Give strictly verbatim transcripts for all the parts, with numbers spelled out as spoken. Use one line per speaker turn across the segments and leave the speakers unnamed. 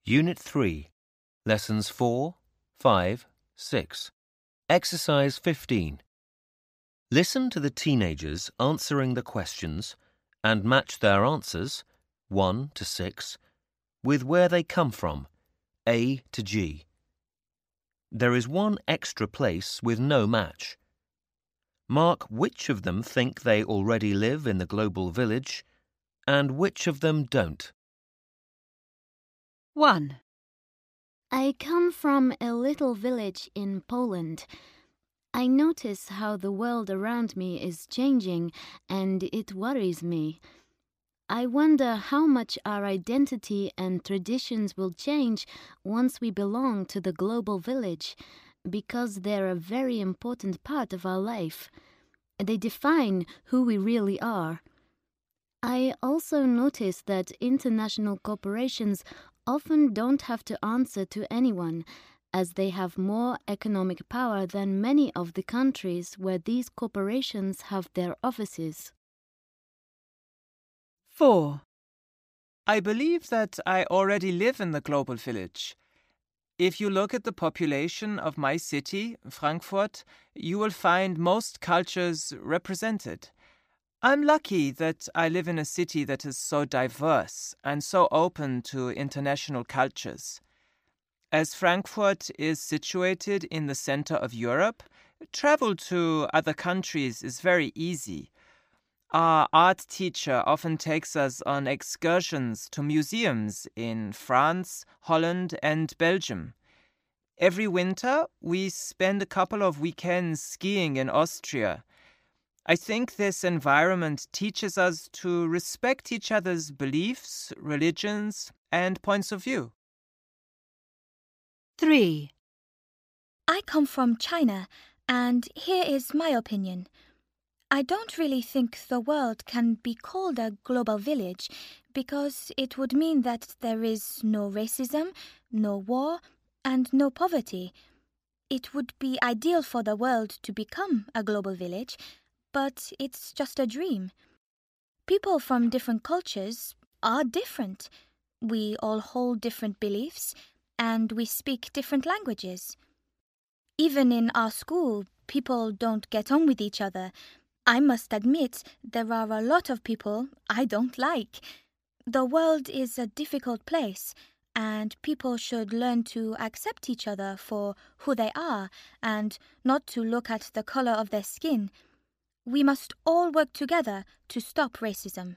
Unit three, Lessons four, five, six. Exercise fifteen. Listen to the teenagers answering the questions and match their answers, one to six, with where they come from, A to G. There is one extra place with no match. Mark which of them think they already live in the global village and which of them don't.
one.
I come from a little village in Poland. I notice how the world around me is changing, and it worries me. I wonder how much our identity and traditions will change once we belong to the global village, because they're a very important part of our life. They define who we really are. I also notice that international corporations often don't have to answer to anyone, as they have more economic power than many of the countries where these corporations have their offices.
four.
I believe that I already live in the global village. If you look at the population of my city, Frankfurt, you will find most cultures represented. I'm lucky that I live in a city that is so diverse and so open to international cultures. As Frankfurt is situated in the center of Europe, travel to other countries is very easy. Our art teacher often takes us on excursions to museums in France, Holland, and Belgium. Every winter, we spend a couple of weekends skiing in Austria. I think this environment teaches us to respect each other's beliefs, religions, and points of view.
three.
I come from China, and here is my opinion. I don't really think the world can be called a global village because it would mean that there is no racism, no war, and no poverty. It would be ideal for the world to become a global village, but it's just a dream. People from different cultures are different. We all hold different beliefs, and we speak different languages. Even in our school, people don't get on with each other. I must admit, there are a lot of people I don't like. The world is a difficult place, and people should learn to accept each other for who they are and not to look at the color of their skin. We must all work together to stop racism.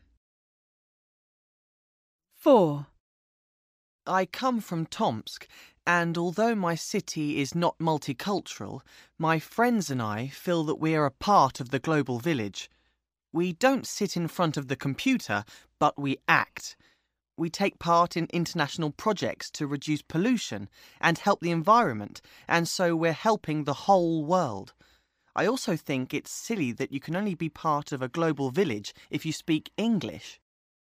four.
I come from Tomsk, and although my city is not multicultural, my friends and I feel that we are a part of the global village. We don't sit in front of the computer, but we act. We take part in international projects to reduce pollution and help the environment, and so we're helping the whole world. I also think it's silly that you can only be part of a global village if you speak English.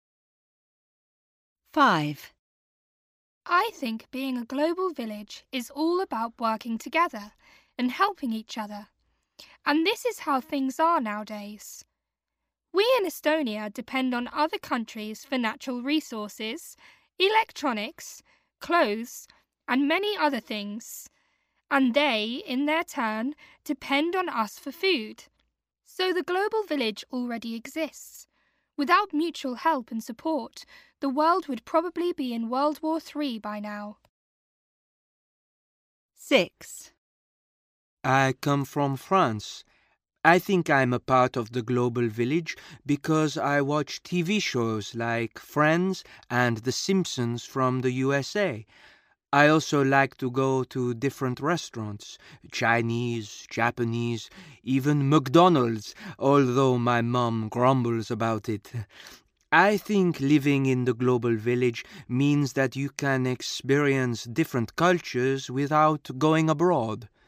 five.
I think being a global village is all about working together and helping each other. And this is how things are nowadays. We in Estonia depend on other countries for natural resources, electronics, clothes, and many other things. And they, in their turn, depend on us for food. So the global village already exists. Without mutual help and support, the world would probably be in World War Three by now.
six.
I come from France. I think I'm a part of the global village because I watch T V shows like Friends and The Simpsons from the U S A. I also like to go to different restaurants, Chinese, Japanese, even McDonald's, although my mom grumbles about it. I think living in the global village means that you can experience different cultures without going abroad.